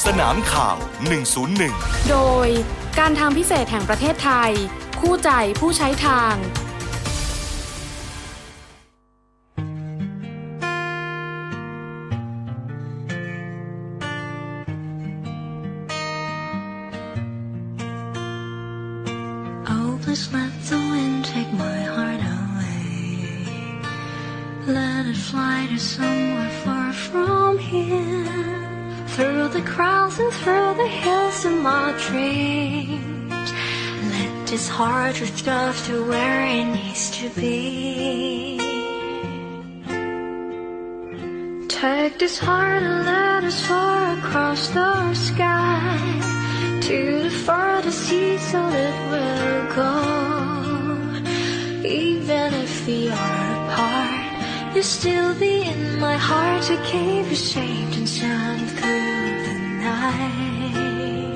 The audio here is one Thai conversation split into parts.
สนามข่าว101 โดยการทางพิเศษแห่งประเทศไทยคู่ใจผู้ใช้ทาง Just let the wind take my heart away. Let it fly to somewhere far from here. Through the crowds and through the hills of my dreams. Let this heart drift off to where it needs to be. Take this heart and let us far across the sky. To the farthest seas so it will go. Even if we are apart, you'll still be in my heart to keep you safe and sound through the night.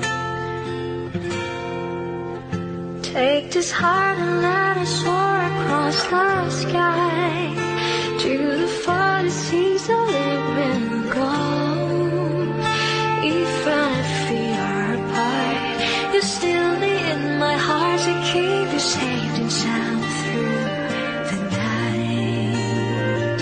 Take this heart and let it soar across the sky. To the farthest seas so it will go. Even if we are apart, you'll still be in my heart to keep you safe and sound through the night.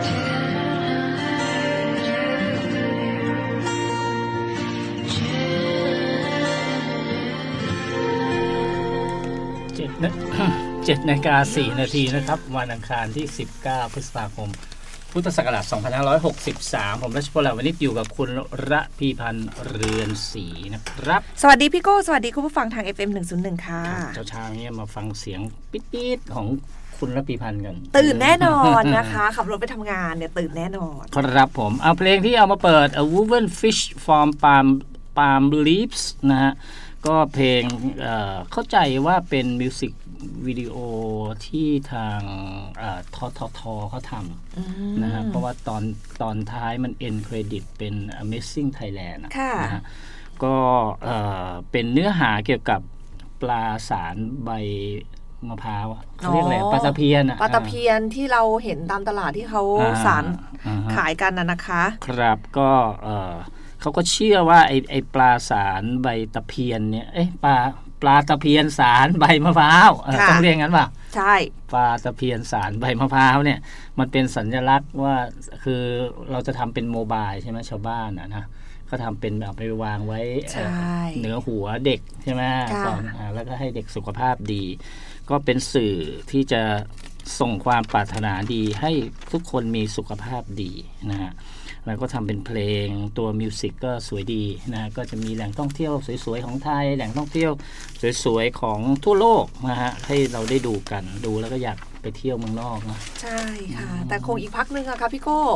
7 นาฬิกา 4 นาทีนะครับวันอังคารที่19พฤษภาคมพุทธศักราช2563ผมรัชพล วันนี้อยู่กับคุณระพีพันธ์เรือนศรีนะครับสวัสดีพี่โก้สวัสดีคุณผู้ฟังทาง FM 101ค่ะเช้าๆนี้มาฟังเสียงปิ๊ดๆของคุณระพีพันธ์กันตื่นแน่นอนนะคะขับรถไปทำงานเนี่ยตื่นแน่นอนครับผมเอาเพลงที่เอามาเปิด A Woven Fish from Palm Leaves นะฮะก็เพลงเข้าใจว่าเป็นมิวสิกวิดีโอที่ทางททเขาทำนะฮะเพราะว่าตอนท้ายมัน end credit เป็น Amazing Thailand นะฮะก็เป็นเนื้อหาเกี่ยวกับปลาสารใบมะพร้าวเขาเรียกอะไรปลาตะเพียนปลาตะเพียนที่เราเห็นตามตลาดที่เขาสารขายกันนะคะครับก็เขาก็เชื่อว่าไอ้ปลาสารใบตะเพียนเนี่ยปลาตะเพียนสารใบมะพร้าวต้องเรียกงั้นป่ะใช่ปลาตะเพียนสารใบมะพร้าวเนี่ยมันเป็นสัญลักษณ์ว่าคือเราจะทำเป็นโมบายใช่ไหมชาวบ้านนะก็ทำเป็นแบบไปวางไว้เหนือหัวเด็กใช่ไหมก่อนแล้วก็ให้เด็กสุขภาพดีก็เป็นสื่อที่จะส่งความปรารถนาดีให้ทุกคนมีสุขภาพดีนะฮะแล้วก็ทำเป็นเพลงตัวมิวสิกก็สวยดีนะก็จะมีแหล่งท่องเที่ยวสวยๆของไทยแหล่งท่องเที่ยวสวยๆของทั่วโลกนะฮะให้เราได้ดูกันดูแล้วก็อยากไปเที่ยวเมืองนอกนะใช่ค่ะแต่คงอีกพักนึงอะค่ะพี่โก้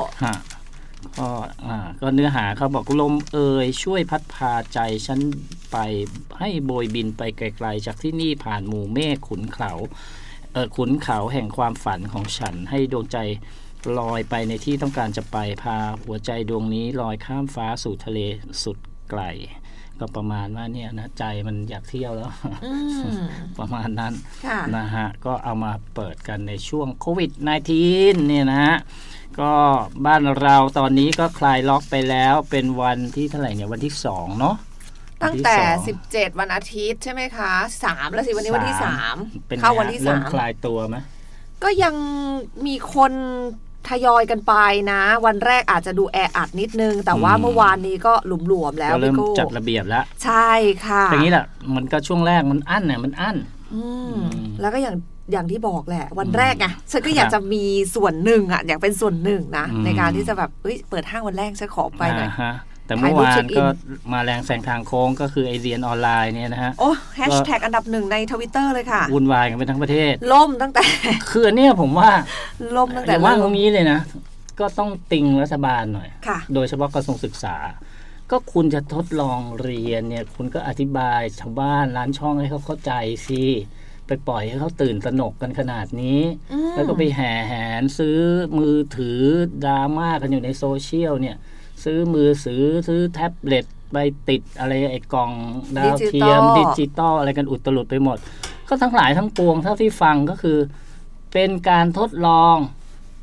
ก็เนื้อหาเขาบอกลมช่วยพัดพาใจฉันไปให้โบยบินไปไกลๆจากที่นี่ผ่านหมู่เมฆขุนเขาแห่งความฝันของฉันให้ดวงใจลอยไปในที่ต้องการจะไปพาหัวใจดวงนี้ลอยข้ามฟ้าสู่ทะเลสุดไกลก็ประมาณว่าเนี่ยนะใจมันอยากเที่ยวแล้ว ประมาณนั้นนะฮะก็เอามาเปิดกันในช่วงโควิด -19 เนี่ยนะฮะก็บ้านเราตอนนี้ก็คลายล็อกไปแล้วเป็นวันที่เท่าไหร่เนี่ยวันที่2เนาะตั้งแต่17วันอาทิตย์ใช่ไหมคะ3แล้วสิวันนี้วันที่3เข้าวันที่3 เริ่มคลายตัวไหมก็ยังมีคนทยอยกันไปนะวันแรกอาจจะดูแออัดนิดนึงแต่ว่าเมื่อวานนี้ก็หลวมๆแล้วเริ่มจัดระเบียบแล้วใช่ค่ะอย่างนี้แหละมันก็ช่วงแรกมันอั้นเนี่ยมันอั้นแล้วก็อย่างที่บอกแหละวันแรกไงฉันก็อยากจะมีส่วนหนึ่งอ่ะอยากเป็นส่วนหนึ่งนะในการที่จะแบบเปิดห้างวันแรกฉันขอไปหน่อยแต่เมื่อวานก็มาแรงแซงทางโค้งก็คือไอเรียนออนไลน์เนี่ยนะฮะโอ้แฮชแท็กอันดับ1ใน Twitter เลยค่ะวุ่นวายกันไปทั้งประเทศล่มตั้งแต่คืออันนี้ผมว่าล่มตั้งแต่ว่าตรงนี้เลยนะก็ต้องติงรัฐบาลหน่อยโดยเฉพาะกระทรวงศึกษาก็คุณจะทดลองเรียนเนี่ยคุณก็อธิบายชาวบ้านร้านช่องให้เขาเข้าใจสิไปปล่อยให้เขาตื่นตระหนกกันขนาดนี้แล้วก็ไปแห่แหนซื้อมือถือดราม่ากันอยู่ในโซเชียลเนี่ยซื้อมือซื้อแท็บเล็ตไปติดอะไรไอ้กล่องดาวเทียมดิจิตอลอะไรกันอุตลุดไปหมดก็ทั้งหลายทั้งปวงเท่าที่ฟังก็คือเป็นการทดลอง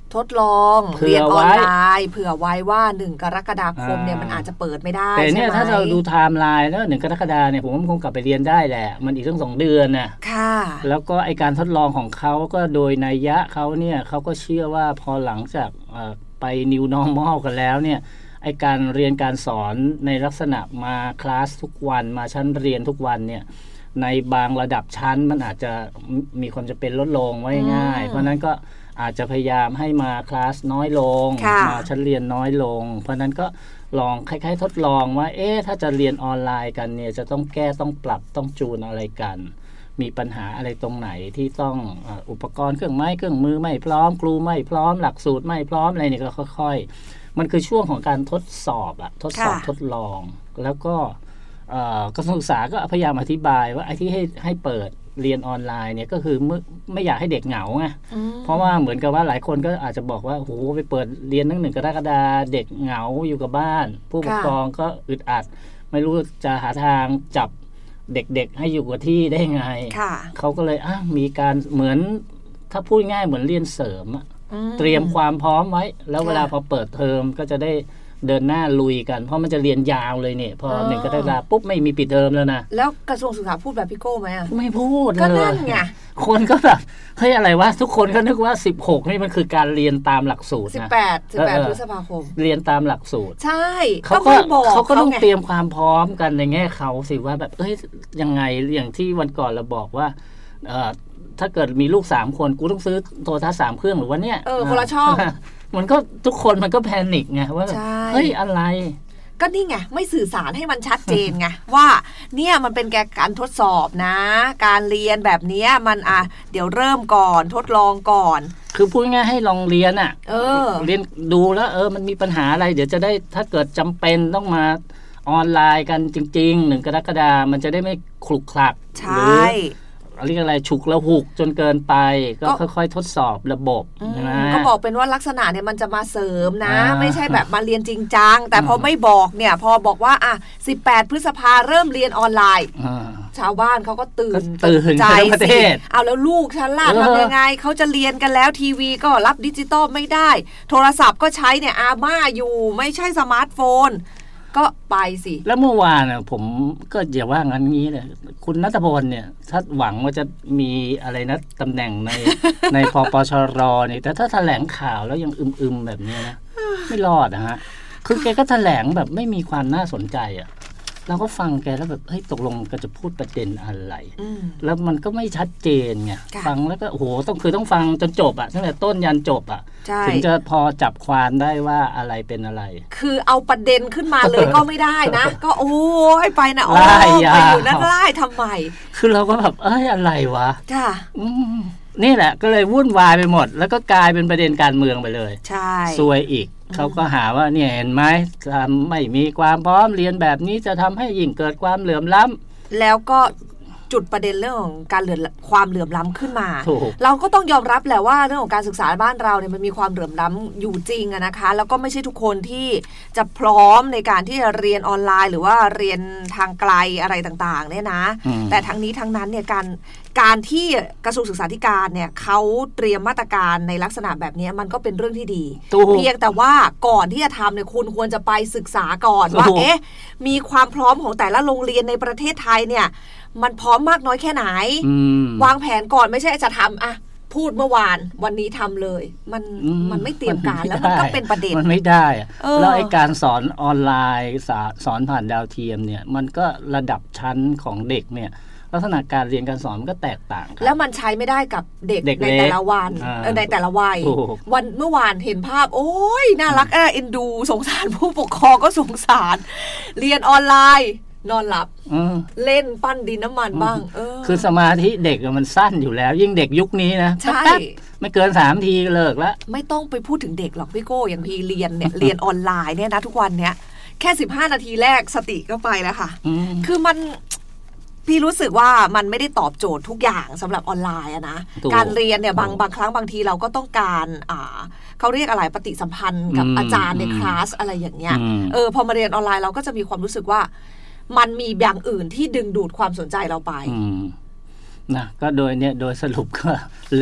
ทดลองเรียนออนไลน์เผื่อไว้ว่า1กรกฎาคมเนี่ยมันอาจจะเปิดไม่ได้แต่เนี่ยถ้าเราดูไทม์ไลน์แล้ว1กรกฎาเนี่ยผมว่าคงกลับไปเรียนได้แหละมันอีกตั้ง2 เดือนน่ะค่ะแล้วก็ไอการทดลองของเขาก็โดยนัยยะเขาเนี่ยเขาก็เชื่อว่าพอหลังจากไป New Normal กันแล้วเนี่ยไอการเรียนการสอนในลักษณะมาคลาสทุกวันมาชั้นเรียนทุกวันเนี่ยในบางระดับชั้นมันอาจจะมีความจำเป็นลดลงไว้ง่ายเพราะนั้นก็อาจจะพยายามให้มาคลาสน้อยลงมาชั้นเรียนน้อยลงเพราะนั้นก็ลองคล้ายๆทดลองว่าถ้าจะเรียนออนไลน์กันเนี่ยจะต้องแก้ต้องปรับต้องจูนอะไรกันมีปัญหาอะไรตรงไหนที่ต้องอุปกรณ์เครื่องไม้เครื่องมือไม่พร้อมครูไม่พร้อมหลักสูตรไม่พร้อมอะไรเนี่ยก็ค่อยๆมันคือช่วงของการทดสอบทดลองแล้วก็กระทรวงศึกษาก็พยายามอธิบายว่าไอ้ที่ให้เปิดเรียนออนไลน์เนี่ยก็คือไม่อยากให้เด็กเหงาไงเพราะว่าเหมือนกับว่าหลายคนก็อาจจะบอกว่าโอ้โหไปเปิดเรียนตั้ง1กรกฎาคมเด็กเหงาอยู่กับบ้านผู้ปกครองก็อึดอัดไม่รู้จะหาทางจับเด็กๆให้อยู่กับที่ได้ไงเขาก็เลยมีการเหมือนถ้าพูดง่ายเหมือนเรียนเสริมเตรียมความพร้อมไว้แล้วเวลาพอเปิดเทอมก็จะได้เดินหน้าลุยกันเพราะมันจะเรียนยาวเลยเนี่ยพอ1กรกฎาคมปุ๊บไม่มีปิดเทอมแล้วนะแล้วกระทรวงศึกษาพูดแบบพี่โก้ไหมไม่พูดเลยก็นั่นไงคนก็แบบเฮ้ยอะไรวะทุกคนก็นึกว่า16นี่มันคือการเรียนตามหลักสูตรนะ 18พฤษภาคมเรียนตามหลักสูตรใช่เขาก็ต้องเตรียมความพร้อมกันในแง่เขาสิว่าแบบยังไงอย่างที่วันก่อนเราบอกว่าถ้าเกิดมีลูก3คนกูต้องซื้อโทรทัศน์3เครื่องหรือว่าเนี่ยคนละช่องมันก็ทุกคนมันก็แพนิคไงว่าเฮ้ยอะไรก็นี่ไงไม่สื่อสารให้มันชัดเจนไงว่าเนี่ยมันเป็นการทดสอบนะการเรียนแบบนี้มันเดี๋ยวเริ่มก่อนทดลองก่อนคือพูดง่ายให้ลองเรียนเรียนดูแล้วมันมีปัญหาอะไรเดี๋ยวจะได้ถ้าเกิดจำเป็นต้องมาออนไลน์กันจริงๆ1กรกฎาคมมันจะได้ไม่คลุกคลักใช่เรียกอะไรฉุกละหุกจนเกินไปก็ค่อยๆทดสอบระบบก็บอกเป็นว่าลักษณะเนี่ยมันจะมาเสริมนะไม่ใช่แบบมาเรียนจริงจังแต่พอไม่บอกเนี่ยพอบอกว่า18พฤษภาเริ่มเรียนออนไลน์ชาวบ้านเขาก็ตื่นใจสิเอาแล้วลูกฉันล่ะทำยังไงเขาจะเรียนกันแล้วทีวีก็รับดิจิตอลไม่ได้โทรศัพท์ก็ใช้เนี่ยอาม่าอยู่ไม่ใช่สมาร์ทโฟนก็ไปสิแล้วเมื่อวานผมก็อย่าว่างั้นงี้เลยคุณณัฐพลเนี่ยถ้าหวังว่าจะมีอะไรนะตำแหน่งในพปชรเนี่ยแต่ถ้าแถลงข่าวแล้วยังอึมๆแบบนี้นะไม่รอดนะฮะคือแกก็แถลงแบบไม่มีความน่าสนใจเราก็ฟังแกแล้วแบบตกลงก็จะพูดประเด็นอะไรแล้วมันก็ไม่ชัดเจนไงฟังแล้วก็โอ้โหต้องฟังจนจบตั้งแต่ต้นยันจบถึงจะพอจับความได้ว่าอะไรเป็นอะไรคือเอาประเด็นขึ้นมาเลยก็ไม่ได้นะก็โอ้ยไปนะไปอยู่นั่นไล่ทำไมคือเราก็แบบอะไรวะค่ะนี่แหละก็เลยวุ่นวายไปหมดแล้วก็กลายเป็นประเด็นการเมืองไปเลยใช่ซวยอีกเขาก็หาว่าเนี่ยเห็นไหมไม่มีความพร้อมเรียนแบบนี้จะทำให้ยิ่งเกิดความเหลื่อมล้ำแล้วก็จุดประเด็นเรื่องของการความเหลื่อมล้ำขึ้นมาเราก็ต้องยอมรับแหละว่าเรื่องของการศึกษาบ้านเราเนี่ยมันมีความเหลื่อมล้ำอยู่จริงนะคะแล้วก็ไม่ใช่ทุกคนที่จะพร้อมในการที่จะเรียนออนไลน์หรือว่าเรียนทางไกลอะไรต่างๆเนี่ยนะแต่ทั้งนี้ทั้งนั้นเนี่ยการที่กระทรวงศึกษาธิการเนี่ยเขาเตรียมมาตรการในลักษณะแบบนี้มันก็เป็นเรื่องที่ดีเพียงแต่ว่าก่อนที่จะทำเนี่ยคุณควรจะไปศึกษาก่อนว่ามีความพร้อมของแต่ละโรงเรียนในประเทศไทยเนี่ยมันพร้อมมากน้อยแค่ไหนวางแผนก่อนไม่ใช่จะทำพูดเมื่อวานวันนี้ทำเลยมันไม่เตรียมการแล้วมันก็เป็นประเด็นมันไม่ได้แล้วไอ้การสอนออนไลน์สอนผ่านดาวเทียมเนี่ยมันก็ระดับชั้นของเด็กเนี่ยลักษณะการเรียนการสอนมันก็แตกต่างกันแล้วมันใช้ไม่ได้กับเด็กในแต่ละวันในแต่ละวัยวันเมื่อวานเห็นภาพโอ้ยน่ารักเอ็นดูสงสารผู้ปกครองก็สงสารเรียนออนไลน์นอนหลับเล่นปั้นดินน้ำมันบ้างคือสมาธิเด็กมันสั้นอยู่แล้วยิ่งเด็กยุคนี้นะใช่ไม่เกิน3 ทีก็เลิกแล้วไม่ต้องไปพูดถึงเด็กหรอกพี่โก้อย่างพี่เรียนเนี่ย เรียนออนไลน์เนี่ยนะทุกวันเนี้ยแค่15 นาทีแรกสติก็ไปแล้วค่ะคือมันพี่รู้สึกว่ามันไม่ได้ตอบโจทย์ทุกอย่างสำหรับออนไลน์นะการเรียนเนี่ยบางครั้งบางทีเราก็ต้องการเขาเรียกอะไรปฏิสัมพันธ์กับอาจารย์ในคลาสอะไรอย่างเงี้ยพอมาเรียนออนไลน์เราก็จะมีความรู้สึกว่ามันมีอย่างอื่นที่ดึงดูดความสนใจเราไปนะก็โดยสรุปก็เละ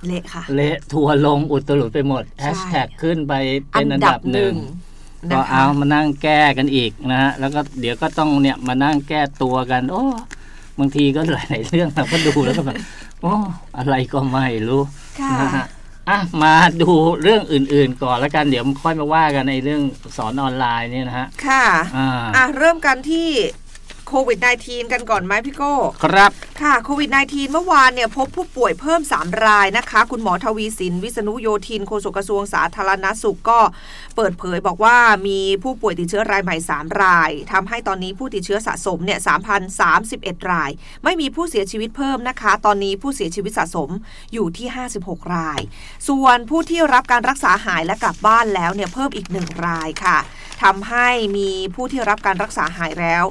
เละค่ะเละทัวลงอุตลุดไปหมดแฮชแท็กขึ้นไปเป็นอันดับหนึ่งก็เอามานั่งแก้กันอีกนะฮะแล้วก็เดี๋ยวก็ต้องเนี่ยมานั่งแก้ตัวกันโอ้บางทีก็หลายๆเรื่องเราก็ดูแล้วก็แบบโอ้อะไรก็ไม่รู้นะฮะมาดูเรื่องอื่นๆก่อนแล้วกันเดี๋ยวค่อยมาว่ากันในเรื่องสอนออนไลน์เนี่ยนะฮะค่ะเริ่มกันที่โควิด -19 กันก่อนไหมพี่โก้ครับค่ะโควิด -19 เมื่อวานเนี่ยพบผู้ป่วยเพิ่ม3รายนะคะคุณหมอทวีสินวิษณุโยธินโฆษกกระทรวงสาธารณสุขก็เปิดเผยบอกว่ามีผู้ป่วยติดเชื้อรายใหม่3รายทำให้ตอนนี้ผู้ติดเชื้อสะสมเนี่ย 3,031 รายไม่มีผู้เสียชีวิตเพิ่มนะคะตอนนี้ผู้เสียชีวิตสะสมอยู่ที่56รายส่วนผู้ที่รับการรักษาหายและกลับบ้านแล้วเนี่ยเพิ่มอีก1รายค่ะทำให้มีผู้ที่รับการรักษาหายแล้ว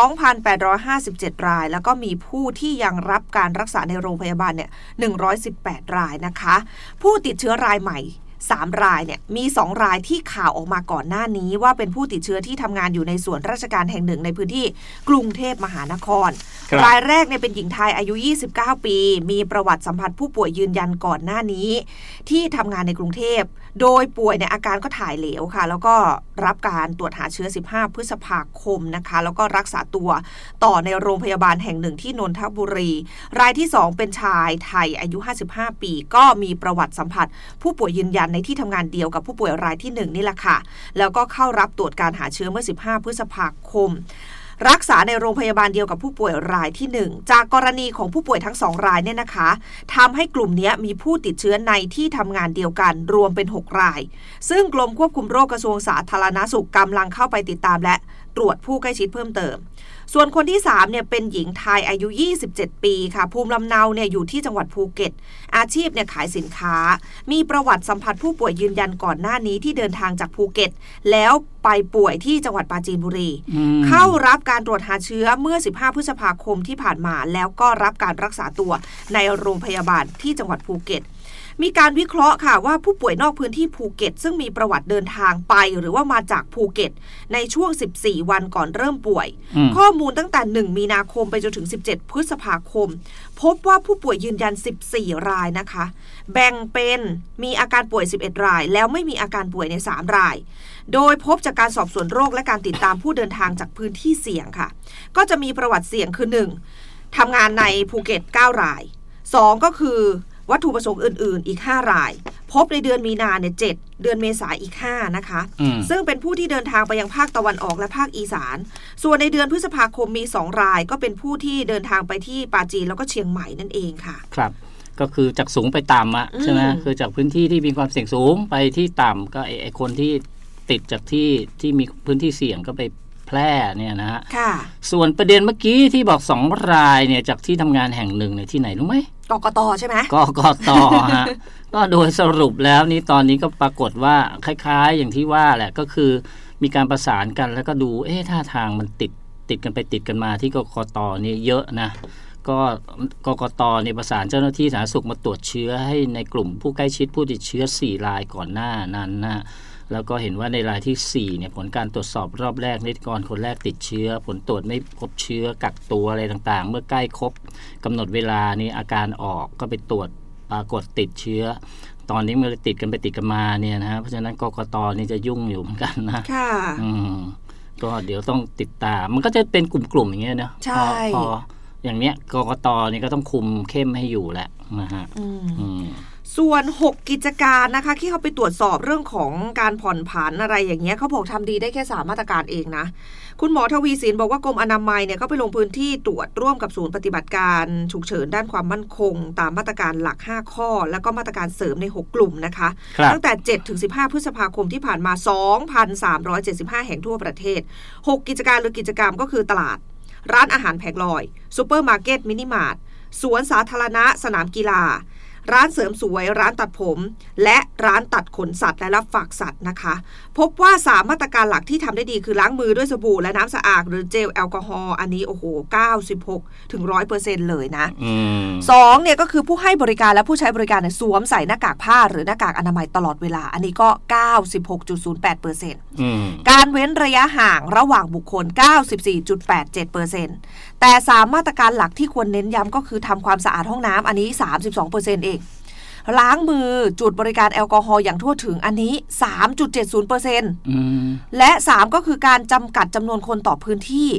2,857 รายแล้วก็มีผู้ที่ยังรับการรักษาในโรงพยาบาลเนี่ย118รายนะคะผู้ติดเชื้อรายใหม่3รายเนี่ยมี2รายที่ข่าวออกมาก่อนหน้านี้ว่าเป็นผู้ติดเชื้อที่ทำงานอยู่ในส่วนราชการแห่งหนึ่งในพื้นที่กรุงเทพมหานครรายแรกเนี่ยเป็นหญิงไทยอายุ29ปีมีประวัติสัมผัสผู้ป่วยยืนยันก่อนหน้านี้ที่ทำงานในกรุงเทพโดยป่วยในอาการก็ถ่ายเหลวค่ะแล้วก็รับการตรวจหาเชื้อ15พฤษภาคมนะคะแล้วก็รักษาตัวต่อในโรงพยาบาลแห่งหนึ่งที่นนทบุรีรายที่2เป็นชายไทยอายุ55ปีก็มีประวัติสัมผัสผู้ป่วยยืนยันในที่ทำงานเดียวกับผู้ป่วยรายที่1นี่แหละค่ะแล้วก็เข้ารับตรวจการหาเชื้อเมื่อ15พฤษภาคมรักษาในโรงพยาบาลเดียวกับผู้ป่วยรายที่1จากกรณีของผู้ป่วยทั้ง2รายเนี่ยนะคะทำให้กลุ่มนี้มีผู้ติดเชื้อในที่ทำงานเดียวกันรวมเป็น6รายซึ่งกรมควบคุมโรคกระทรวงสาธารณสุขกำลังเข้าไปติดตามและตรวจผู้ใกล้ชิดเพิ่มเติมส่วนคนที่3เนี่ยเป็นหญิงไทยอายุ27ปีค่ะภูมิลำเนาเนี่ยอยู่ที่จังหวัดภูเก็ตอาชีพเนี่ยขายสินค้ามีประวัติสัมผัสผู้ป่วยยืนยันก่อนหน้านี้ที่เดินทางจากภูเก็ตแล้วไปป่วยที่จังหวัดปราจีนบุรีเข้ารับการตรวจหาเชื้อเมื่อ15พฤษภาคมที่ผ่านมาแล้วก็รับการรักษาตัวในโรงพยาบาลที่จังหวัดภูเก็ตมีการวิเคราะห์ค่ะว่าผู้ป่วยนอกพื้นที่ภูเก็ตซึ่งมีประวัติเดินทางไปหรือว่ามาจากภูเก็ตในช่วง14วันก่อนเริ่มป่วยข้อมูลตั้งแต่1มีนาคมไปจนถึง17พฤษภาคมพบว่าผู้ป่วยยืนยัน14รายนะคะแบ่งเป็นมีอาการป่วย11รายแล้วไม่มีอาการป่วยใน3รายโดยพบจากการสอบสวนโรคและการติดตามผู้เดินทางจากพื้นที่เสี่ยงค่ะก็จะมีประวัติเสี่ยงคือ1ทำงานในภูเก็ต9ราย2ก็คือวัตถุประสงค์อื่นๆอีก5รายพบในเดือนมีนาเนี่ย7เดือนเมษายนอีก5นะคะซึ่งเป็นผู้ที่เดินทางไปยังภาคตะวันออกและภาคอีสานส่วนในเดือนพฤษภาคมมี2รายก็เป็นผู้ที่เดินทางไปที่ปราจีนแล้วก็เชียงใหม่นั่นเองค่ะครับก็คือจากสูงไปต่ำใช่ไหมคือจากพื้นที่ที่มีความเสี่ยงสูงไปที่ต่ำก็ไอคนที่ติดจากที่มีพื้นที่เสี่ยงก็ไปแพร่เนี่ยนะฮะส่วนประเด็นเมื่อกี้ที่บอก2รายเนี่ยจากที่ทำงานแห่งหนึ่งเนี่ยที่ไหนรู้ไหมกกต.ใช่ไหมกกต.ฮะก็โดยสรุปแล้วนี่ตอนนี้ก็ปรากฏว่าคล้ายๆอย่างที่ว่าแหละก็คือมีการประสานกันแล้วก็ดูท่าทางมันติดกันไปติดกันมาที่กกต.นี่เยอะนะก็กกต.เนี่ยประสานเจ้าหน้าที่สาธารณสุขมาตรวจเชื้อให้ในกลุ่มผู้ใกล้ชิดผู้ติดเชื้อ4รายก่อนหน้านั้นนะแล้วก็เห็นว่าในรายที่4เนี่ยผลการตรวจสอบรอบแรกนิติกรคนแรกติดเชื้อผลตรวจไม่พบเชื้อกักตัวอะไรต่างๆเมื่อใกล้ครบกำหนดเวลานี่อาการออกก็ไปตรวจปรากฏติดเชื้อตอนนี้มันติดกันไปติดกันมาเนี่ยนะเพราะฉะนั้นกกต.นี่จะยุ่งอยู่เหมือนกันนะค่ะก็เดี๋ยวต้องติดตามมันก็จะเป็นกลุ่มๆอย่างเงี้ยเนาะพออย่างเนี้ยกกต.นี่ก็ต้องคุมเข้มให้อยู่แหละนะฮะส่วน6กิจการนะคะที่เขาไปตรวจสอบเรื่องของการผ่อนผันอะไรอย่างเงี้ยเขาบอกทำดีได้แค่3มาตรการเองนะคุณหมอทวีสินบอกว่ากรมอนามัยเนี่ยก็ไปลงพื้นที่ตรวจร่วมกับศูนย์ปฏิบัติการฉุกเฉินด้านความมั่นคงตามมาตรการหลัก5ข้อแล้วก็มาตรการเสริมใน6กลุ่มนะคะตั้งแต่7ถึง15พฤษภาคมที่ผ่านมา 2,375 แห่งทั่วประเทศ6กิจการหรือกิจกรรมก็คือตลาดร้านอาหารแผงลอยซุปเปอร์มาร์เก็ตมินิมาร์ทสวนสาธารณะสนามกีฬาร้านเสริมสวยร้านตัดผมและร้านตัดขนสัตว์และรับฝากสัตว์นะคะพบว่า3มาตรการหลักที่ทำได้ดีคือล้างมือด้วยสบู่และน้ำสะอาดหรือเจลแอลกอฮอล์อันนี้โอ้โห 96 ถึง 100% เลยนะ2เนี่ยก็คือผู้ให้บริการและผู้ใช้บริการเนี่ยสวมใส่หน้ากากผ้าหรือหน้ากากอนามัยตลอดเวลาอันนี้ก็ 96.08% การเว้นระยะห่างระหว่างบุคคล 94.87% แต่3มาตรการหลักที่ควรเน้นย้ำก็คือทำความสะอาดห้องน้ำอันนี้ 32% เองล้างมือจุดบริการแอลกอฮอล์อย่างทั่วถึงอันนี้ 3.70% และ3ก็คือการจำกัดจำนวนคนต่อพื้นที่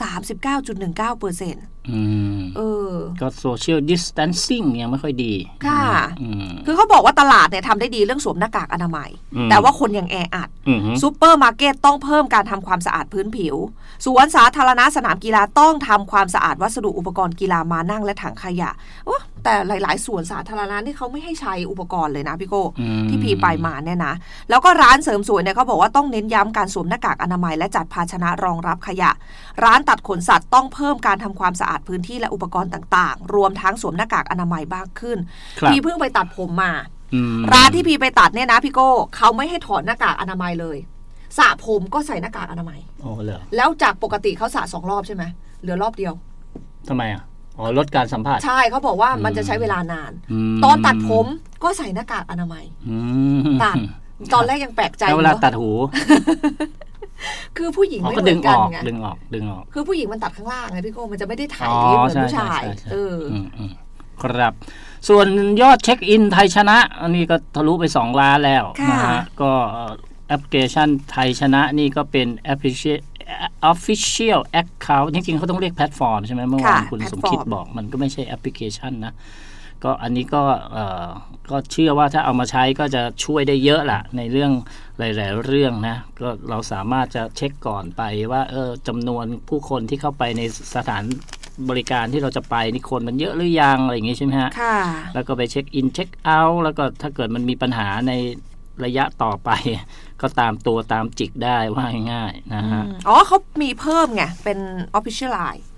39.19% ก็โซเชียลดิสแทนซิ่งยังไม่ค่อยดีค่ะคือเขาบอกว่าตลาดเนี่ยทำได้ดีเรื่องสวมหน้ากากอนามัยแต่ว่าคนยังแออัดซูเปอร์มาร์เก็ตต้องเพิ่มการทำความสะอาดพื้นผิวสวนสาธารณะสนามกีฬาต้องทำความสะอาดวัสดุอุปกรณ์กีฬามานั่งและถังขยะแต่หลายๆสวนสาธารณะนี่เขาไม่ให้ใช้อุปกรณ์เลยนะพี่โก้ที่พีไปมาเนี่ยนะแล้วก็ร้านเสริมสวยเนี่ยเขาบอกว่าต้องเน้นย้ำการสวมหน้ากากอนามัยและจัดภาชนะรองรับขยะร้านตัดขนสัตว์ต้องเพิ่มการทำความสะอาดพื้นที่และอุปกรณ์ต่างๆรวมทั้งสวมหน้ากากอนามัยมากขึ้นพี่เพิ่งไปตัดผมมาร้านที่พี่ไปตัดเนี่ยนะพี่โก้เขาไม่ให้ถอดหน้ากากอนามัยเลยสระผมก็ใส่หน้ากากอนามัยแล้วจากปกติเขาสระ2 รอบใช่ไหมเหลือรอบเดียวทำไมลดการสัมผัสใช่เขาบอกว่ามันจะใช้เวลานานตอนตัดผมก็ใส่หน้ากากอนามัยตัดตอนแรกยังแปลกใจเวลาตัดหูคือผู้หญิงไม่เหมือนกันไงดึงออกคือผู้หญิงมันตัดข้างล่างไงพี่โก้มันจะไม่ได้ถ่ายเหมือนผู้ชายครับส่วนยอดเช็คอินไทยชนะอันนี้ก็ทะลุไป2 ล้านแล้วนะฮะก็แอปพลิเคชันไทยชนะนี่ก็เป็นแอปพลิเคชันOfficial Account จริงๆเขาต้องเรียกแพลตฟอร์มใช่ไหมเมื่อวานคุณสมคิดบอกมันก็ไม่ใช่แอปพลิเคชันนะก็อันนี้ก็เชื่อว่าถ้าเอามาใช้ก็จะช่วยได้เยอะล่ะในเรื่องหลายๆเรื่องนะก็เราสามารถจะเช็คก่อนไปว่าจำนวนผู้คนที่เข้าไปในสถานบริการที่เราจะไปนี่คนมันเยอะหรือยังอะไรอย่างงี้ใช่ไหมฮะแล้วก็ไปเช็คอินเช็คเอาท์แล้วก็ถ้าเกิดมันมีปัญหาในระยะต่อไปก็ตามตัวตามจิกได้ว่าง่ายๆนะฮะเขามีเพิ่มไงเป็น Official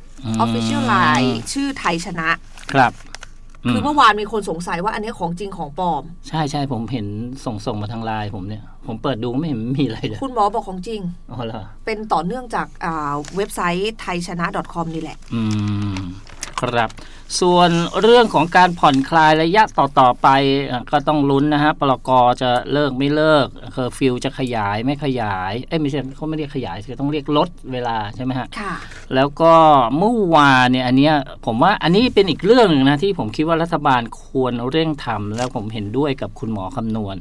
Line ชื่อไทยชนะครับคือเมื่อวานมีคนสงสัยว่าอันนี้ของจริงของปลอมใช่ๆผมเห็นส่งมาทางไลน์ผมเนี่ยผมเปิดดูไม่เห็นมีอะไรเลยคุณหมอบอกของจริงเหรอเป็นต่อเนื่องจากเว็บไซต์ไทยชนะ .com นี่แหละครับส่วนเรื่องของการผ่อนคลายระยะต่อไปก็ต้องลุ้นนะฮะปลก.จะเลิกไม่เลิกเคอร์ฟิวจะขยายไม่ขยายไม่ใช่เขาไม่เรียกขยายคือต้องเรียกลดเวลาใช่ไหมฮะค่ะแล้วก็เมื่อวานเนี่ยอันเนี้ยผมว่าอันนี้เป็นอีกเรื่องนึงนะที่ผมคิดว่ารัฐบาลควรเร่งทำแล้วผมเห็นด้วยกับคุณหมอคำนวณ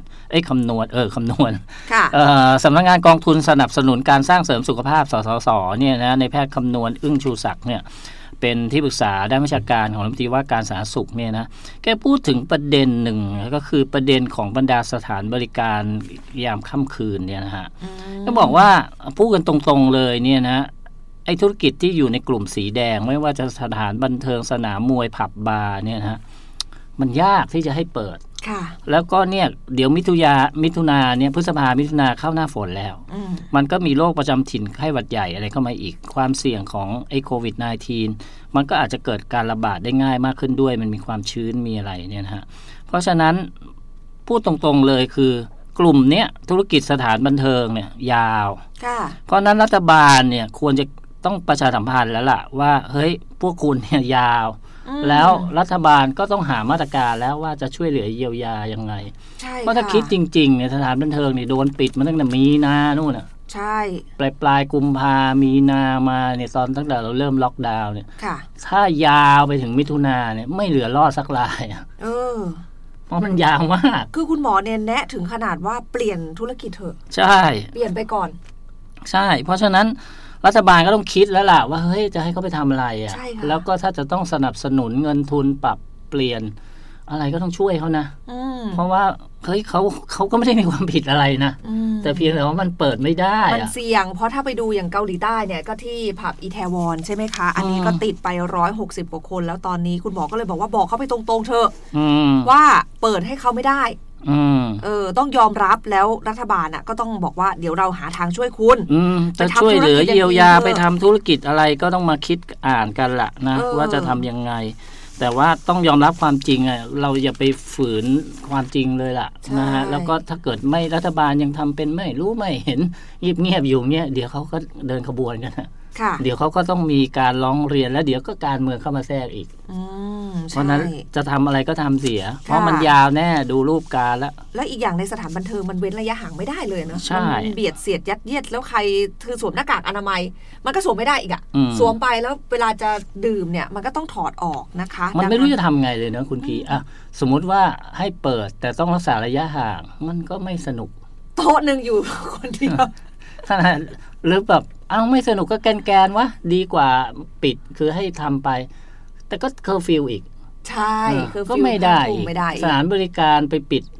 สำนักงานกองทุนสนับสนุนการสร้างเสริมสุขภาพสสสเนี่ยนะในแพทย์คำนวณอึ้งชูศักดิ์เนี่ยเป็นที่ปรึกษาด้านวิชาการของรัฐมนตรีว่าการสาธารณสุขเนี่ยนะแกพูดถึงประเด็นหนึ่งก็คือประเด็นของบรรดาสถานบริการยามค่ำคืนเนี่ยนะฮะก็บอกว่าพูดกันตรงๆเลยเนี่ยนะไอ้ธุรกิจที่อยู่ในกลุ่มสีแดงไม่ว่าจะสถานบันเทิงสนามมวยผับบาร์เนี่ยนะมันยากที่จะให้เปิดแล้วก็เนี่ยเดี๋ยวมิถุนาเนี่ยพฤษภามิถุนาเข้าหน้าฝนแล้วมันก็มีโรคประจำถิ่นไข้หวัดใหญ่อะไรเข้ามาอีกความเสี่ยงของไอ้โควิด -19 มันก็อาจจะเกิดการระบาดได้ง่ายมากขึ้นด้วยมันมีความชื้นมีอะไรเนี่ยนะฮะเพราะฉะนั้นพูดตรงๆเลยคือกลุ่มเนี้ยธุรกิจสถานบันเทิงเนี่ยยาวเพราะนั้นรัฐบาลเนี่ยควรจะต้องประชาสัมพันธ์แล้วล่ะว่าเฮ้ยพวกคุณเนี่ยยาวแล้วรัฐบาลก็ต้องหามาตรการแล้วว่าจะช่วยเหลือเยียวยายังไงเพราะถ้าคิดจริงๆเนี่ยสถานบันเทิงนี่โดนปิดมาตั้งแต่มีนานู่นน่ะใช่ปลายกุมภามีนามาเนี่ยตอนตั้งแต่เราเริ่มล็อกดาวน์เนี่ยถ้ายาวไปถึงมิถุนาเนี่ยไม่เหลือรอดสักรายเพราะมันยาวมากคือคุณหมอเนี่ยแนะถึงขนาดว่าเปลี่ยนธุรกิจเถอะใช่เปลี่ยนไปก่อนใช่เพราะฉะนั้นรัฐบาลก็ต้องคิดแล้วล่ะว่าเฮ้ยจะให้เขาไปทำอะไรอ่ะแล้วก็ถ้าจะต้องสนับสนุนเงินทุนปรับเปลี่ยนอะไรก็ต้องช่วยเขานะเพราะว่าเฮ้ยเขาก็ไม่ได้มีความผิดอะไรนะแต่เพียงแต่ว่ามันเปิดไม่ได้มันเสี่ยงเพราะถ้าไปดูอย่างเกาหลีใต้เนี่ยก็ที่ผับอีแทวอนใช่ไหมคะอันนี้ก็ติดไป160 กว่าคนแล้วตอนนี้คุณหมอก็เลยบอกว่าบอกเขาไปตรงๆเถอะว่าเปิดให้เขาไม่ได้ต้องยอมรับแล้วรัฐบาลก็ต้องบอกว่าเดี๋ยวเราหาทางช่วยคุณจะช่วยเหลือเยียวยาไปทำธุรกิจอะไรก็ต้องมาคิดอ่านกันละนะว่าจะทำยังไงแต่ว่าต้องยอมรับความจริงเราอย่าไปฝืนความจริงเลยล่ะนะฮะแล้วก็ถ้าเกิดไม่รัฐบาลยังทำเป็นไม่รู้ไม่เห็นเงียบๆอยู่เนี่ยเดี๋ยวเขาก็เดินขบวนกันเดี๋ยวเขาก็ต้องมีการร้องเรียนแล้วเดี๋ยวก็การเมืองเข้ามาแทรกอีกเพราะนั้นจะทำอะไรก็ทำเสียเพราะมันยาวแน่ดูรูปการแล้วอีกอย่างในสถานบันเทิงมันเว้นระยะห่างไม่ได้เลยเนาะมันเบียดเสียดยัดเยียดแล้วใครคือสวมหน้ากากอนามัยมันก็สวมไม่ได้อีกอะสวมไปแล้วเวลาจะดื่มเนี่ยมันก็ต้องถอดออกนะคะมันไม่รู้จะทำไงเลยนะคุณกีสมมุติว่าให้เปิดแต่ต้องรักษาระยะห่างมันก็ไม่สนุกโต๊ะนึงอยู่คนเดียวหรือแบบไม่สนุกก็แกนวะดีกว่าปิดคือให้ทำไปแต่ก็เคอร์ฟิวอีกใช่ก็ไม่ได้สถานบริการไปปิด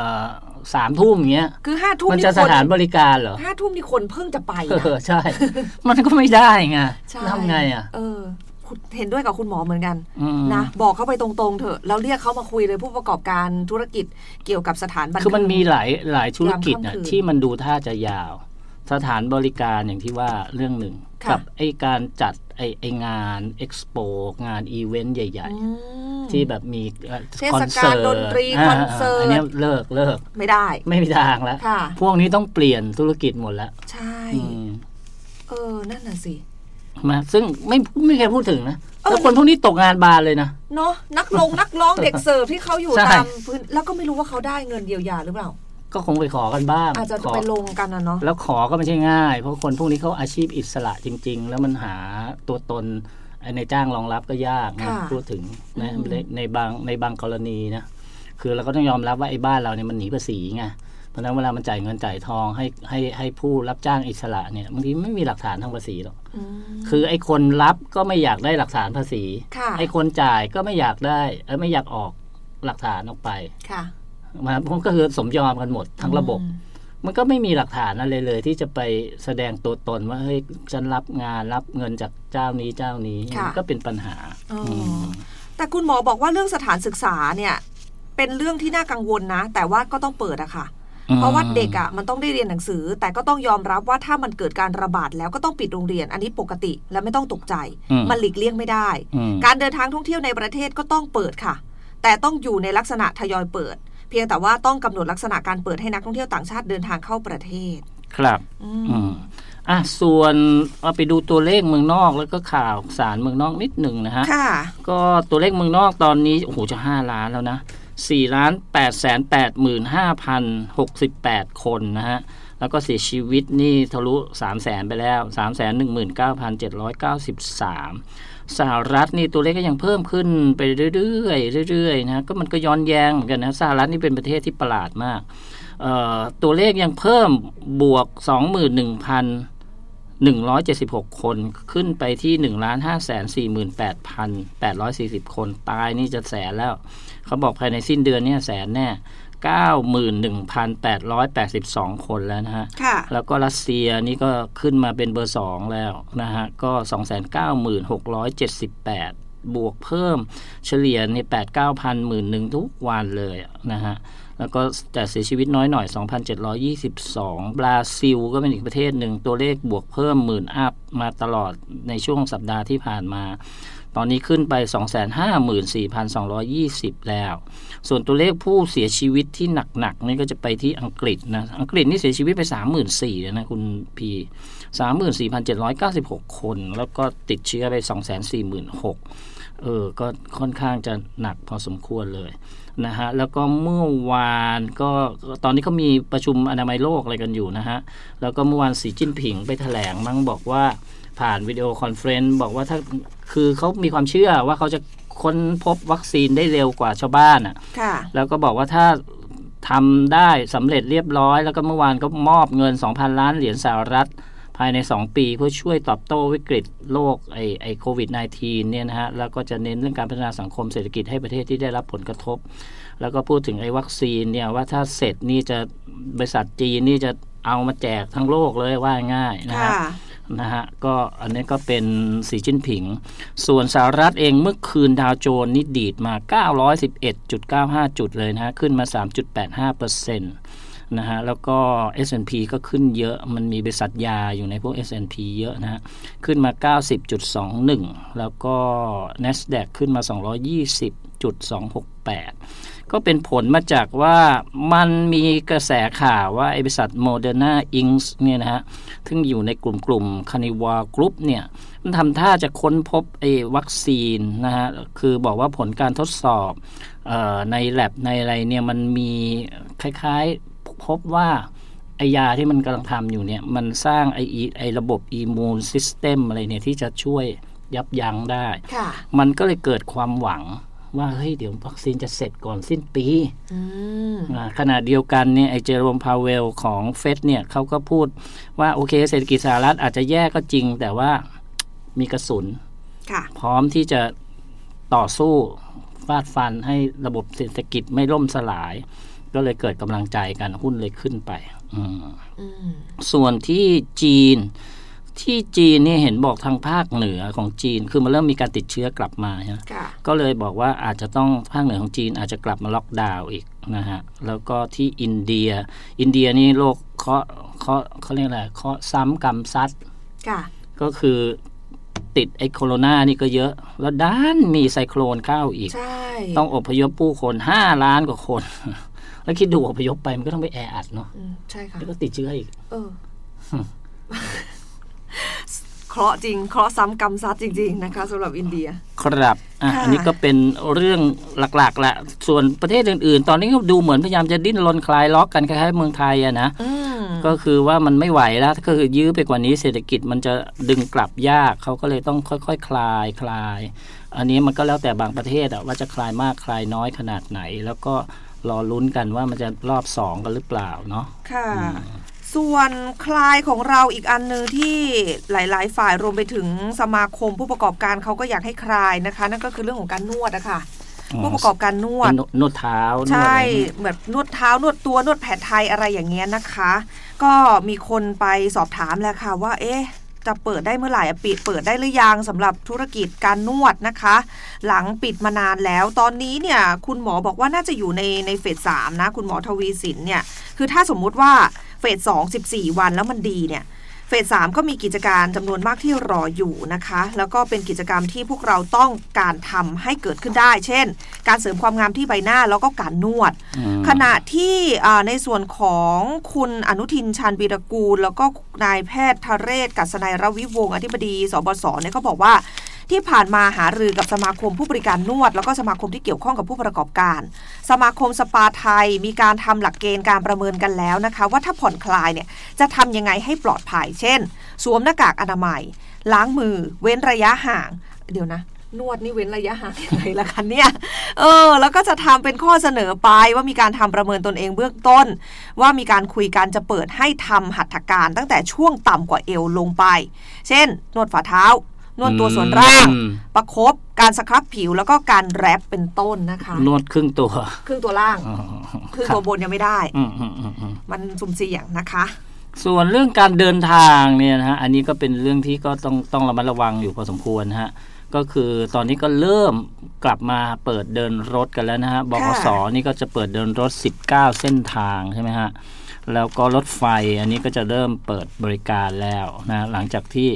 3 ทุ่มอย่างเงี้ยคือ5 ทุ่มมันจะสถานบริการเหรอ 5 ทุ่มนี่คนเพิ่งจะไปใช่มันก็ไม่ได้ไงทำไงเห็นด้วยกับคุณหมอเหมือนกันนะบอกเขาไปตรงๆเถอะแล้วเรียกเขามาคุยเลยผู้ประกอบการธุรกิจเกี่ยวกับสถานบันเทิงคือมันมีหลายธุรกิจน่ะที่มันดูท่าจะยาวสถานบริการอย่างที่ว่าเรื่องหนึ่งกับไอ้การจัดไองานเอ็กซ์โปงานอีเวนต์ใหญ่ๆที่แบบมีคอนเสิร์ตดนตรีคอนเสิร์ตอันนี้เลิกไม่ได้ไม่มีทางแล้วพวกนี้ต้องเปลี่ยนธุรกิจหมดแล้วใช่นั่นน่ะสิมาซึ่งไม่เคยพูดถึงนะแล้วคนพวกนี้ตกงานบานเลยนะเนาะนักร้องเด็กเสิร์ฟที่เขาอยู่ตามพื้นแล้วก็ไม่รู้ว่าเขาได้เงินเยียวยาหรือเปล่าก็คงไปขอกันบ้างอาจจะไปลงกันนะเนาะแล้วขอก็ไม่ใช่ง่ายเพราะคนพวกนี้เขาอาชีพอิสระจริงๆแล้วมันหาตัวตนในจ้างรองรับก็ยากนะพูดถึงนะในบางกรณีนะคือเราก็ต้องยอมรับว่าไอ้บ้านเราเนี่ยมันหนีภาษีไงเพราะฉะนั้นเวลามันจ่ายเงินจ่ายทองให้ผู้รับจ้างอิสระเนี่ยบางทีไม่มีหลักฐานทางภาษีหรอกคือไอ้คนรับก็ไม่อยากได้หลักฐานภาษีไอ้คนจ่ายก็ไม่อยากได้ไม่อยากออกหลักฐานออกไปมันก็คือสมยอมกันหมดทั้งระบบมันก็ไม่มีหลักฐานอะไรเลยที่จะไปแสดงตัวตนว่าเฮ้ยฉันรับงานรับเงินจากเจ้านี้ก็เป็นปัญหาแต่คุณหมอบอกว่าเรื่องสถานศึกษาเนี่ยเป็นเรื่องที่น่ากังวลนะแต่ว่าก็ต้องเปิดอะค่ะเพราะว่าเด็กอะมันต้องได้เรียนหนังสือแต่ก็ต้องยอมรับว่าถ้ามันเกิดการระบาดแล้วก็ต้องปิดโรงเรียนอันนี้ปกติและไม่ต้องตกใจมันหลีกเลี่ยงไม่ได้การเดินทางท่องเที่ยวในประเทศก็ต้องเปิดค่ะแต่ต้องอยู่ในลักษณะทยอยเปิดเพียงแต่ว่าต้องกำหนดลักษณะการเปิดให้นักท่องเที่ยวต่างชาติเดินทางเข้าประเทศครับส่วนเอาไปดูตัวเลขเมืองนอกแล้วก็ข่าวสารเมืองนอกนิดหนึ่งนะฮะก็ตัวเลขเมืองนอกตอนนี้โอ้โหจะ5 ล้านแล้วนะ4,885,068 คนนะฮะแล้วก็เสียชีวิตนี่ทะลุ 300,000 ไปแล้ว 319,793 สหรัฐนี่ตัวเลขก็ยังเพิ่มขึ้นไปเรื่อยๆนะก็มันก็ย้อนแย้งเหมือนกันนะสหรัฐนี่เป็นประเทศที่ประหลาดมากตัวเลขยังเพิ่มบวก 21,176 คนขึ้นไปที่ 1,548,840 คนตายนี่จะแสนแล้วเขาบอกภายในสิ้นเดือนนี้แสนแน่ 91,882 คนแล้วนะฮะแล้วก็รัสเซียนี่ก็ขึ้นมาเป็นเบอร์2แล้วนะฮะก็ 299,678 บวกเพิ่มเฉลี่ยใน 8-9,000 10,000 ทุกวันเลยนะฮะแล้วก็แต่เสียชีวิตน้อยหน่อย 2,722 บราซิลก็เป็นอีกประเทศหนึ่งตัวเลขบวกเพิ่ม10,000 อัพมาตลอดในช่วงสัปดาห์ที่ผ่านมาตอนนี้ขึ้นไป 254,220 แล้วส่วนตัวเลขผู้เสียชีวิตที่หนักๆนี่ก็จะไปที่อังกฤษนะอังกฤษนี่เสียชีวิตไป 34,000 แล้วนะคุณพี 34,796 คนแล้วก็ติดเชื้อไป 246,000ก็ค่อนข้างจะหนักพอสมควรเลยนะฮะแล้วก็เมื่อวานก็ตอนนี้เขามีประชุมอนามัยโลกอะไรกันอยู่นะฮะแล้วก็เมื่อวานสีจิ้นผิงไปแถลงมั้งบอกว่าผ่านวิดีโอคอนเฟอเรนซ์บอกว่าถ้าคือเขามีความเชื่อว่าเขาจะค้นพบวัคซีนได้เร็วกว่าชาวบ้านแล้วก็บอกว่าถ้าทำได้สำเร็จเรียบร้อยแล้วก็เมื่อวานก็มอบเงิน 2,000 ล้านเหรียญสหรัฐภายใน2 ปีเพื่อช่วยตอบโต้วิกฤตโรคไอโควิด -19 เนี่ยนะฮะแล้วก็จะเน้นเรื่องการพัฒนาสังคมเศรษฐกิจให้ประเทศที่ได้รับผลกระทบแล้วก็พูดถึงไอ้วัคซีนเนี่ยว่าถ้าเสร็จนี่จะบริษัทจีนนี่จะเอามาแจกทั้งโลกเลยว่าง่ายนะฮะก็อันนี้ก็เป็นสีจิ้นผิงส่วนสหรัฐเองเมื่อคืนดาวโจนส์นี่ดีดมา 911.95 จุดเลยนะฮะขึ้นมา 3.85% นะฮะแล้วก็ S&P ก็ขึ้นเยอะมันมีบริษัทยาอยู่ในพวก S&P เยอะนะฮะขึ้นมา 90.21 แล้วก็ NASDAQ ขึ้นมา 220.268 ก็เป็นผลมาจากว่ามันมีกระแสข่าวว่าบริษัท Moderna Inc. เนี่ยนะฮะซึ่งอยู่ในกลุ่ม Carnival Group เนี่ยมันทำท่าจะค้นพบวัคซีนนะฮะคือบอกว่าผลการทดสอบในแลบในอะไรเนี่ยมันมีคล้ายๆพบว่าไอยาที่มันกำลังทำอยู่เนี่ยมันสร้างไอระบบอิมมูนซิสเต็มอะไรเนี่ยที่จะช่วยยับยั้งได้มันก็เลยเกิดความหวังว่าเฮ้ยเดี๋ยววัคซีนจะเสร็จก่อนสิ้นปีขณะเดียวกันเนี่ยไอเจอโรมพาวเวลของเฟดเนี่ยเขาก็พูดว่าโอเคเศรษฐกิจสหรัฐอาจจะแย่ก็จริงแต่ว่ามีกระสุนพร้อมที่จะต่อสู้ฟาดฟันให้ระบบเศรษฐกิจไม่ล่มสลายก็เลยเกิดกำลังใจกันหุ้นเลยขึ้นไปส่วนที่จีนนี่เห็นบอกทางภาคเหนือของจีนคือมันเริ่มมีการติดเชื้อกลับมาใช่ไหมก็เลยบอกว่าอาจจะต้องภาคเหนือของจีนอาจจะกลับมาล็อกดาวน์อีกนะฮะแล้วก็ที่อินเดียนี่โรคเขาเรียกอะไรเคาะซ้ำกรรมซัดก็คือติดไอ้โคโรนานี่ก็เยอะแล้วด้านมีไซโคลนเข้าอีกต้องอพยพผู้คน5 ล้านกว่าคนแล้วคิดดูอพยพไปมันก็ต้องไปแออัดเนาะใช่ค่ะแล้วก็ติดเชื้ออีกเคราะห์จริงเคราะห์ซ้ำกรรมซัดจริงๆนะคะสำหรับอินเดียครับอันนี้ก็เป็นเรื่องหลักๆแหละส่วนประเทศอื่นๆตอนนี้ก็ดูเหมือนพยายามจะดิ้นรนคลายล็อกกันคล้ายๆเมืองไทยอะนะก็คือว่ามันไม่ไหวแล้วก็คือยื้อไปกว่านี้เศรษฐกิจมันจะดึงกลับยากเขาก็เลยต้องค่อยๆคลายอันนี้มันก็แล้วแต่บางประเทศว่าจะคลายมากคลายน้อยขนาดไหนแล้วก็รอลุ้นกันว่ามันจะรอบ2กันหรือเปล่าเนาะค่ะส่วนคลายของเราอีกอันนึงที่หลายๆฝ่ายรวมไปถึงสมาคมผู้ประกอบการเขาก็อยากให้คลายนะคะนั่นก็คือเรื่องของการนวดนะคะผู้ประกอบการนวดเท้าใช่แบบนวดเท้านวดตัวนวดแผนไทยอะไรอย่างเงี้ยนะคะก็มีคนไปสอบถามแล้วค่ะว่าจะเปิดได้เมื่อไหร่เปิดได้หรือยังสำหรับธุรกิจการนวดนะคะหลังปิดมานานแล้วตอนนี้เนี่ยคุณหมอบอกว่าน่าจะอยู่ในเฟส 3นะคุณหมอทวีสินเนี่ยคือถ้าสมมุติว่าเฟส 2 14 วันแล้วมันดีเนี่ยเฟส 3ก็มีกิจการจำนวนมากที่รออยู่นะคะแล้วก็เป็นกิจกรรมที่พวกเราต้องการทำให้เกิดขึ้นได้เช่นการเสริมความงามที่ใบหน้าแล้วก็การนวดขณะที่ในส่วนของคุณอนุทินชาญวีรกูลแล้วก็นายแพทย์ทเรศกัศนัยรวิวงศ์อธิบดีสบสเนี่ยก็บอกว่าที่ผ่านมาหารือกับสมาคมผู้บริการนวดแล้วก็สมาคมที่เกี่ยวข้องกับผู้ประกอบการสมาคมสปาไทยมีการทำหลักเกณฑ์การประเมินกันแล้วนะคะว่าถ้าผ่อนคลายเนี่ยจะทำยังไงให้ปลอดภัยเช่นสวมหน้ากากอนามัยล้างมือเว้นระยะห่างเดี๋ยวนะนวดนี่เว้นระยะห่างยังไงล่ะคะเนี่ยแล้วก็จะทำเป็นข้อเสนอไปว่ามีการทำประเมินตนเองเบื้องต้นว่ามีการคุยกันจะเปิดให้ทำหัตถการตั้งแต่ช่วงต่ำกว่าเอวลงไปเช่นนวดฝ่าเท้านวดตัวส่วนร่างประคบการสครับผิวแล้วก็การแรปเป็นต้นนะคะนวดครึ่งตัวล่างครึ่งตัวบนยังไม่ได้มันสุ่มเสี่ยงนะคะส่วนเรื่องการเดินทางเนี่ยนะฮะอันนี้ก็เป็นเรื่องที่ก็ต้องระมัดระวังอยู่พอสมควรนะฮะก็คือตอนนี้ก็เริ่มกลับมาเปิดเดินรถกันแล้วนะฮะบขส.นี่ก็จะเปิดเดินรถ19เส้นทางใช่ไหมฮะแล้วก็รถไฟอันนี้ก็จะเริ่มเปิดบริการแล้วนะหลังจากที่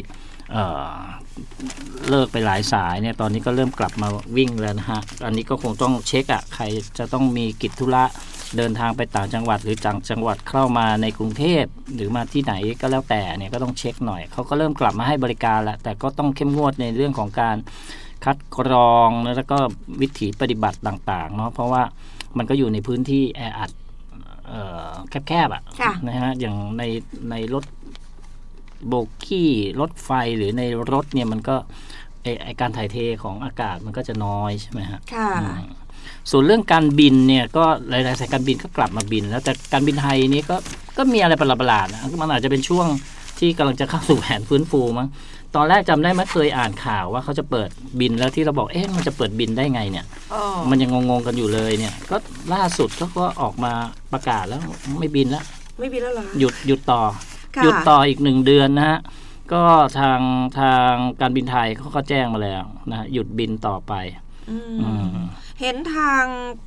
เลิกไปหลายสายเนี่ยตอนนี้ก็เริ่มกลับมาวิ่งแล้วนะฮะอันนี้ก็คงต้องเช็คใครจะต้องมีกิจธุระเดินทางไปต่างจังหวัดหรือจังหวัดเข้ามาในกรุงเทพหรือมาที่ไหนก็แล้วแต่เนี่ยก็ต้องเช็คหน่อยเขาก็เริ่มกลับมาให้บริการแล้วแต่ก็ต้องเข้มงวดในเรื่องของการคัดกรองแล้วก็วิถีปฏิบัติต่างๆเนาะเพราะว่ามันก็อยู่ในพื้นที่แออัดแคบๆนะฮะอย่างในรถโบกี้รถไฟหรือในรถเนี่ยมันก็ไอการถ่ายเทของอากาศมันก็จะน้อยใช่ไหมฮะส่วนเรื่องการบินเนี่ยก็หลายๆสายการบินก็กลับมาบินแล้วแต่การบินไทยนี่ก็มีอะไรประหลาดๆนะมันอาจจะเป็นช่วงที่กำลังจะเข้าสู่แผนฟื้นฟูมั้งตอนแรกจำได้ไหมเคยอ่านข่าวว่าเขาจะเปิดบินแล้วที่เราบอกมันจะเปิดบินได้ไงเนี่ยมันยังงงๆกันอยู่เลยเนี่ยก็ล่าสุดก็ออกมาประกาศแล้วไม่บินแล้วเหรอหยุดต่ออีก1 เดือนนะฮะก็ทางการบินไทยเขาก็แจ้งมาแล้วนะหยุดบินต่อไปเห็นทางค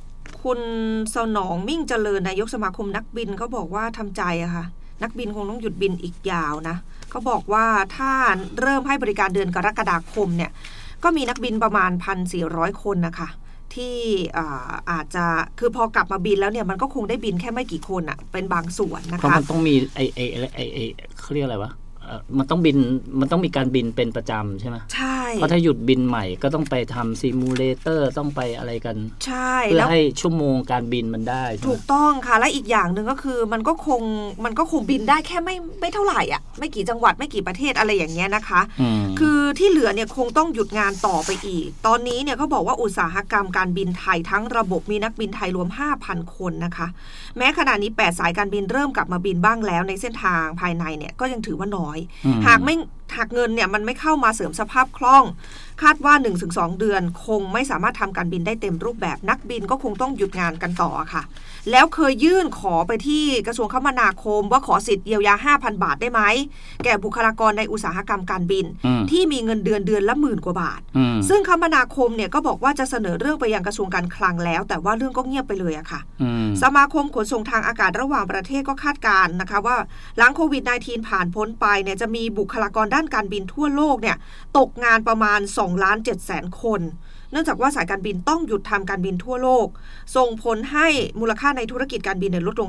คุณสนองมิ่งเจริญนายกสมาคมนักบินเขาบอกว่าทำใจอะค่ะนักบินคงต้องหยุดบินอีกยาวนะเขาบอกว่าถ้าเริ่มให้บริการเดือนกรกฎาคมเนี่ยก็มีนักบินประมาณ 1,400 คนนะคะที่อาจจะคือพอกลับมาบินแล้วเนี่ยมันก็คงได้บินแค่ไม่กี่คนอะเป็นบางส่วนนะคะเพราะมันต้องมีไอเขาเรียกอะไรวะมันต้องมีการบินเป็นประจำใช่ไหมใช่เพราะถ้าหยุดบินใหม่ก็ต้องไปทำซิมูเลเตอร์ต้องไปอะไรกันใช่เพื่อให้ชั่วโมงการบินมันได้ถูกต้องค่ะและอีกอย่างหนึ่งก็คือมันก็คงบินได้แค่ไม่เท่าไหร่อ่ะไม่กี่จังหวัดไม่กี่ประเทศอะไรอย่างเงี้ยนะคะคือที่เหลือเนี่ยคงต้องหยุดงานต่อไปอีกตอนนี้เนี่ยเขาบอกว่าอุตสาหกรรมการบินไทยทั้งระบบมีนักบินไทยรวม 5,000 คนนะคะแม้ขณะนี้8สายการบินเริ่มกลับมาบินบ้างแล้วในเส้นทางภายในเนี่ยก็ยังถือว่าน้อยหากเงินเนี่ยมันไม่เข้ามาเสริมสภาพคล่องคาดว่า 1-2 เดือนคงไม่สามารถทำการบินได้เต็มรูปแบบนักบินก็คงต้องหยุดงานกันต่อค่ะแล้วเคยยื่นขอไปที่กระทรวงคมนาคมว่าขอสิทธิ์เยียวยา 5,000 บาทได้ไหมแก่บุคลากรในอุตสาหกรรมการบินที่มีเงินเดือนละ10,000 กว่าบาทซึ่งคมนาคมเนี่ยก็บอกว่าจะเสนอเรื่องไปยังกระทรวงการคลังแล้วแต่ว่าเรื่องก็เงียบไปเลยอะค่ะสมาคมขนส่งทางอากาศระหว่างประเทศก็คาดการณ์นะคะว่าหลังโควิด -19 ผ่านพ้นไปเนี่ยจะมีบุคลากรด้านการบินทั่วโลกเนี่ยตกงานประมาณ 2,700,000 คนเนื่องจากว่าสายการบินต้องหยุดทำการบินทั่วโลกส่งผลให้มูลค่าในธุรกิจการบินลดลง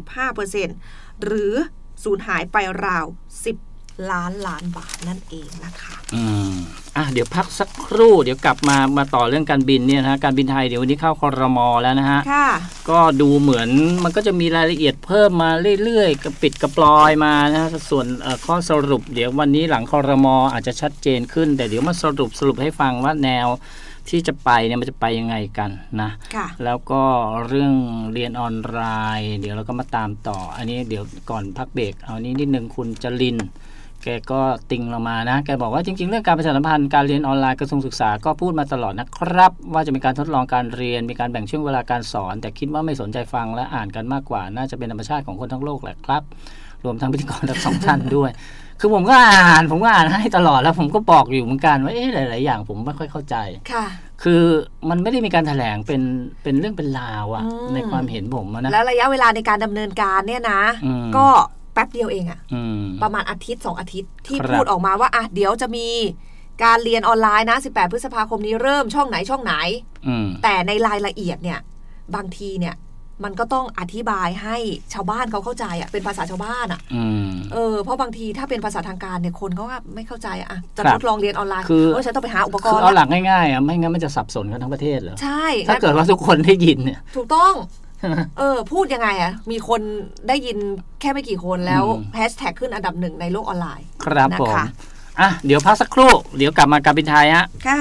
55% หรือสูญหายไปราว10 ล้านบาทนั่นเองนะคะเดี๋ยวพักสักครู่เดี๋ยวกลับมาต่อเรื่องการบินเนี่ยนะการบินไทยเดี๋ยววันนี้เข้าครม.แล้วนะฮะก็ดูเหมือนมันก็จะมีรายละเอียดเพิ่มมาเรื่อยๆกระปิดกระปลอยมานะส่วนข้อสรุปเดี๋ยววันนี้หลังครม.อาจจะชัดเจนขึ้นแต่เดี๋ยวมาสรุปให้ฟังว่าแนวที่จะไปเนี่ยมันจะไปยังไงกันนะแล้วก็เรื่องเรียนออนไลน์เดี๋ยวเราก็มาตามต่ออันนี้เดี๋ยวก่อนพักเบรกเอานี้นิดนึงคุณจรินแกก็ติงเรามานะแกบอกว่าจริงๆเรื่องการประชาสัมพันธ์การเรียนออนไลน์กระทรวงศึกษาก็พูดมาตลอดนะครับว่าจะมีการทดลองการเรียนมีการแบ่งช่วงเวลาการสอนแต่คิดว่าไม่สนใจฟังและอ่านกันมากกว่าน่าจะเป็นธรรมชาติของคนทั้งโลกแหละครับรวมทั้งพิธีกรทั้งสองท่านด้วยคือผมก็อ่านให้ตลอดแล้วผมก็บอกอยู่เหมือนกันว่าหลายๆอย่างผมไม่ค่อยเข้าใจค่ะคือมันไม่ได้มีการแถลงเป็นเรื่องเป็นราวอะในความเห็นผมนะแล้วระยะเวลาในการดำเนินการเนี่ยนะก็แป๊บเดียวเองอะประมาณอาทิตย์2 อาทิตย์ที่พูดออกมาว่าเดี๋ยวจะมีการเรียนออนไลน์นะ18 พฤษภาคมนี้เริ่มช่องไหนแต่ในรายละเอียดเนี่ยบางทีเนี่ยมันก็ต้องอธิบายให้ชาวบ้านเขาเข้าใจอ่ะเป็นภาษาชาวบ้านอ่ะเพราะบางทีถ้าเป็นภาษาทางการเนี่ยคนเขาไม่เข้าใจอ่ะจะทดลองเรียนออนไลน์คือฉันต้องไปหาอุปกรณ์เอาหลักง่ายๆไม่งั้นมันจะสับสนกันทั้งประเทศเหรอใช่ถ้าเกิดว่าทุกคนได้ยินเนี่ยถูกต้องพูดยังไงอ่ะมีคนได้ยินแค่ไม่กี่คนแล้วแฮชแท็กขึ้นอันดับ1ในโลกออนไลน์ครับผมเดี๋ยวพักสักครู่เดี๋ยวกลับมาการบินไทยฮะค่ะ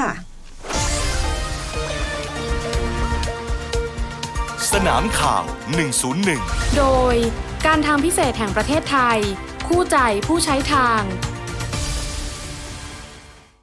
สนามข่าว101 โดยการทางพิเศษแห่งประเทศไทยคู่ใจผู้ใช้ทาง